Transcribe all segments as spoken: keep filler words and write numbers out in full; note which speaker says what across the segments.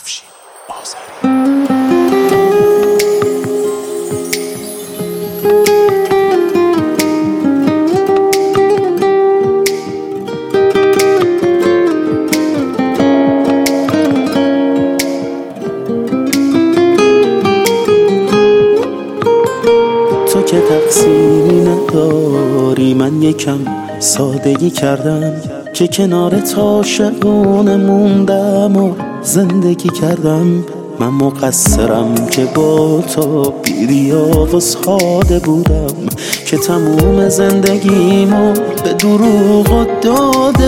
Speaker 1: افشین آذری.
Speaker 2: تو که تقصیری نداری، من یکم سادگی کردم که کنارت عاشقونه موندم و زندگی کردم. من مقصرم که با تو بی‌ریا و ساده بودم، که تموم زندگیمو به دروغ داده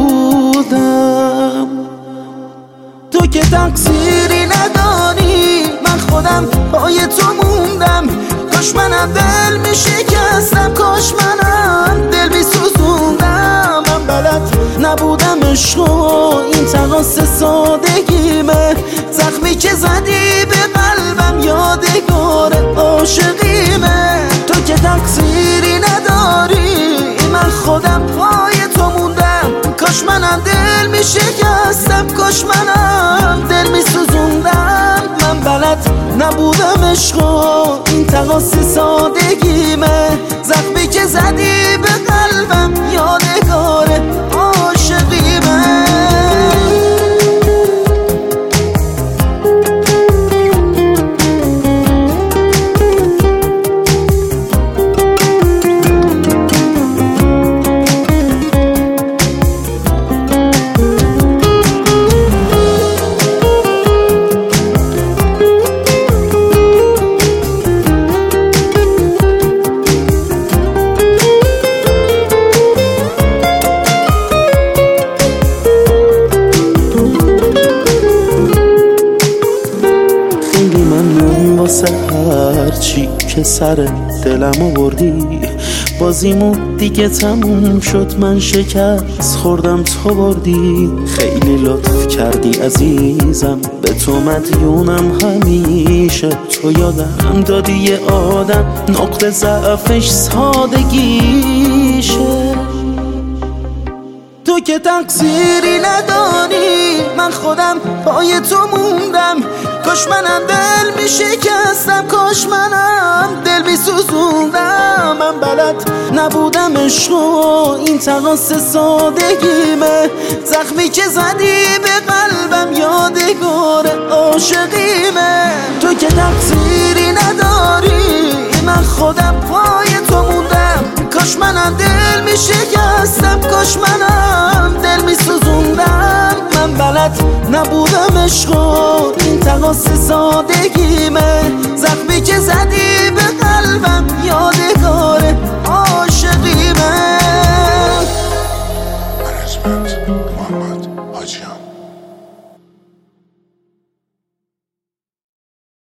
Speaker 2: بودم. تو که تقصیری نداری، من خودم پای تو موندم. کاش منم دل می شکستم، کاش منم دل می سوزوندم. من بلد نبودم عشقو، این تقاص سادگیمه. زخمی که زدی به قلبم یادگار عاشقیمه. تو که تقصیری نداری، من خودم پای تو موندم. کاش منم دل می شکستم، کاش منم دل می سوزوندم. من بلد نبودم عشقو، این تقاص سادگیمه. زخمی که زدی به قلبم یادگار عاشقیمه. هرچی که سر دلم آوردی، بازیمو دیگه تموم شد. من شکست خوردم تو بردی. خیلی لطف کردی عزیزم، به تو مدیونم همیشه. تو یادم دادی یه آدم نقطه ضعفش سادگیشه. تو که تقصیری نداری، من خودم پای تو موندم. کاش منم دل می شکستم، کاش منم دل می سوزوندم. من بلد نبودم عشقو، این تقاص سادگیمه. زخمی که زدی به قلبم یادگار عاشقیمه. تو که تقصیری نداری، من خودم پای تو موندم. کاش منم دل می شکستم، کاش منم دل می سوزوندم. من بلد نبودم عشقو، این تقاص سادگیمه. زخمی که زدی به قلبم یادگار عاشقیمه.
Speaker 1: من اسمت محمد حاجیان.